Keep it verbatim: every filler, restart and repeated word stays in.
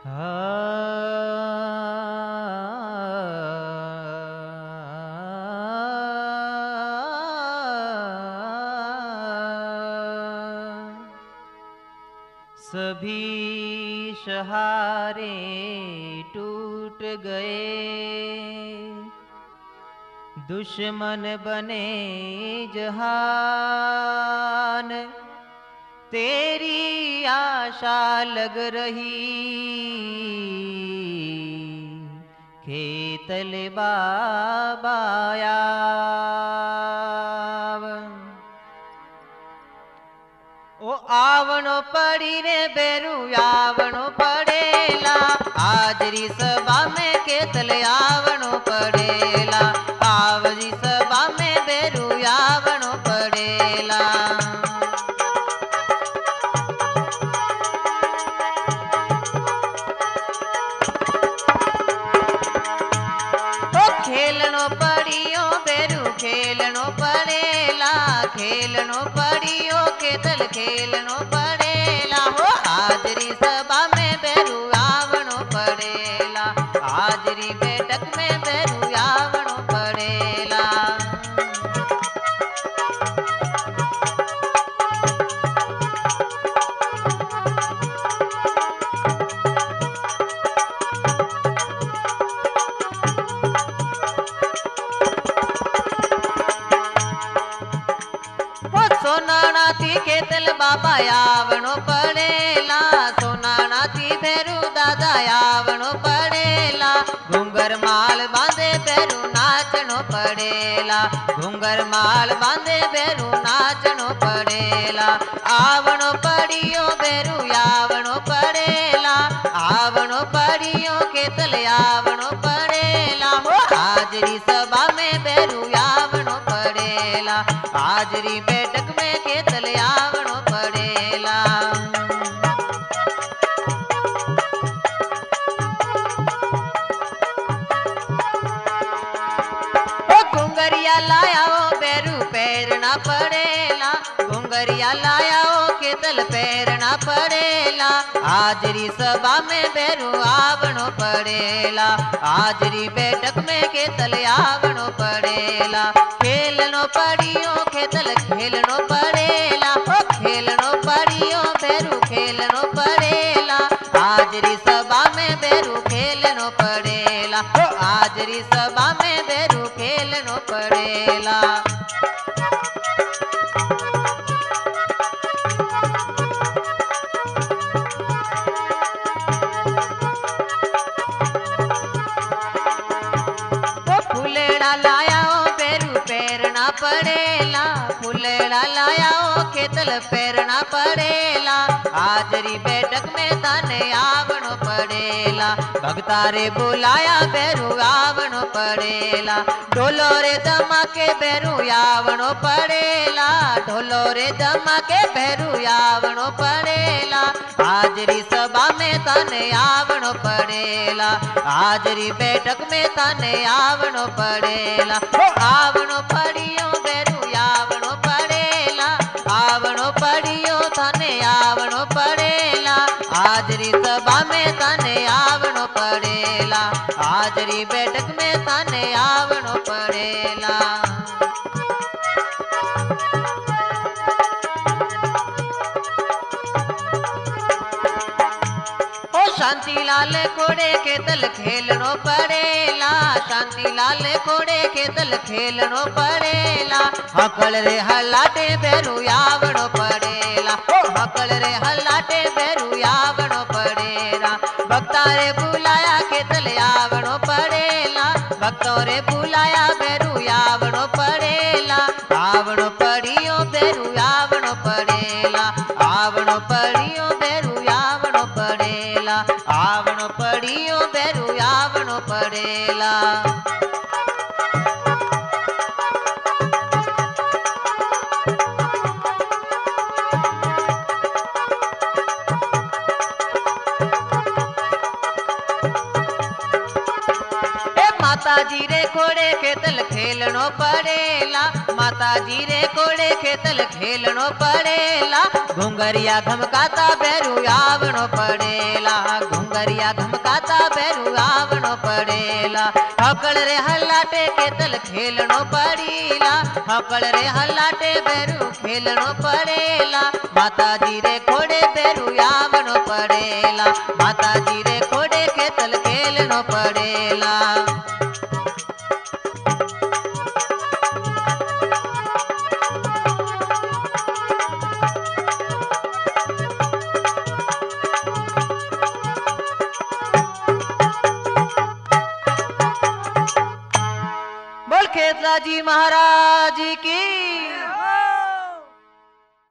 सभी सहारे टूट गए, दुश्मन बने जहान, तेरी आशा लग रही खेतल बाबाया। ओ आवणो पड़ी रे बेरू आवणो पड़ेला, आजरी सभा में खेतल आवणो पड़ेला, आवरी सभा में बेरू आवणो पड़ेला। खेलनो पड़ियो बेरू खेलनो पड़ेला, खेलनो पड़ियो खेतल खेलनो पड़ेला। हो हाजरी सभा में बेरू आवणो पड़ेला, हाजरी बैठक में बेरू आवणो पड़ेला। सोनाना थी खेतल बाबा आवणो पड़ेला, सोनाना थी बेरू दादा आवणो पड़ेला। घूंगर माल बांधे बेरू नाचनो पड़ेला, घूंगर माल बांधे बेरू नाचनो पड़ेला। आवणो पड़ियो बेरू आवणो पड़ेला, आवणो पड़ियो खेतल आवणो पड़ेला। हो हाजरी सभा में बेरू आवणो पड़ेला, हाजरी बैठक में खेतल आवणो पड़ेला। ओ घुंगरिया लाया ओ बेरू पैरना पड़ेला, घुंगरिया लाया ओ खेतल पैरना पड़ेला। हाजरी सभा में बेरू आवणो पड़ेला, हाजरी बैठक में खेतल आवणो पड़ेला। खेलनो पड़ियो खेतल खेलनो पड़ेला, हो खेलनो पड़ियो बेरू खेलनो पड़ेला। हाजरी सभा में बेरू खेलनो पड़ेला, हो हाजरी सभा में बेरू खेलनो पड़ेला। लाया ओ बेरू पैरना पड़ेला, फुलेड़ा लाया ओ खेतल पैरना पड़ेला। हाजरी बैठक में ताने आवणो पड़ेला, भगतारे बुलाया बेरू आवणो पड़ेला। ढोलो रे धमाके बेरू आवणो पड़ेला, ढोलो रे धमाके बेरू आवणो पड़ेला। हाजरी सभा में ताने आवणो पड़ेला, हाजरी बैठक में ताने आवणो पड़ेला। हो आवणो पड़ियो बेरू आवणो पड़ेला, आवणो पड़ियो थाने आवणो पड़ेला। हाजरी सभा में ताने आवणो पड़ेला, हाजरी बैठक में ताने आवणो पड़ेला। शांति लाल खोड़े खेतल खेलनो पड़ेला, शांति लाल खोड़े खेतल खेलनो पड़ेला। हकल रे हलाटे बेरू आवणो पड़ेला, ओ हकल रे हलाटे बेरू आवणो पड़ेला। भक्ता रे बुलाया खेतल आवणो पड़ेला, भक्तों रे बुलाया बेरू आवणो पड़ेला। आवणो पड़ियो बेरू आवणो पड़ेला, आवणो पड़ियो बेरू आवणो पड़ेला, आवणो पड़ियो बेरू आवणो पड़ेला। माता जी रे खोड़े खेतल खेलनो पड़ेला, माता जी रे कोड़े खेतल खेलनो पड़ेला घुंगरिया घमकाता बैरू आवनो पड़ेला घुंगरिया घमकाता बैरू आवनो पड़ेला हकड़ रे हल्लाटे खेतल खेलनो पड़ीला हकड़ रे हल्लाटे बैरू खेलनो पड़ेला माता जी रे खोड़े बैरू आवनो पड़ेला माता जी रे खोड़े खेतल खेलनो पड़ेला खेतला जी महाराज की